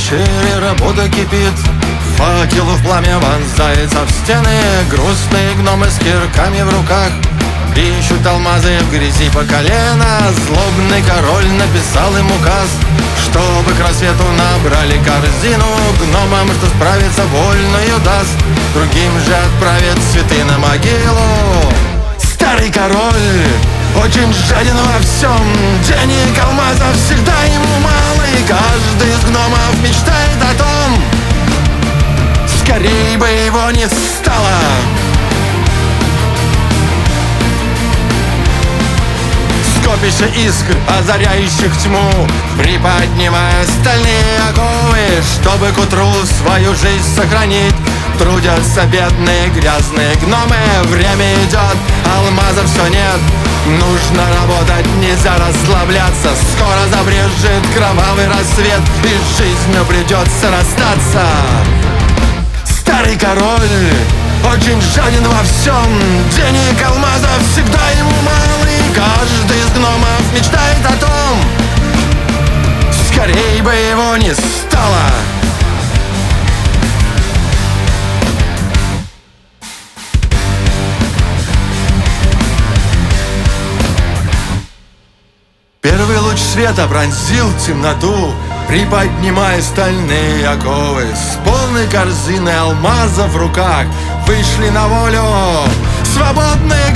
пещере работа кипит, факел в пламя вонзается в стены. Грустные гномы с кирками в руках ищут алмазы в грязи по колено. Злобный король написал им указ, чтобы к рассвету набрали корзину. Гномам, что справиться, вольную даст, другим же отправит цветы на могилу. Старый король очень жаден во всем, денег, алмазов всегда ему мало, и каждый из гномов мечтает о том, скорей бы его не стало. Скопище искр, озаряющих тьму, приподнимая стальные оковы, чтобы к утру свою жизнь сохранить, трудятся бедные грязные гномы. Время идет, алмазов все нет, нужно работать, нельзя расслабляться. Скоро забрежет кровавый рассвет, и с жизнью придется расстаться. Старый король очень жаден во всем, денег, алмазов всегда ему мало, и каждый из гномов мечтает о том, скорей бы его не стало. Первый луч света пронзил темноту, приподнимая стальные оковы. С полной корзиной алмазов в руках вышли на волю свободные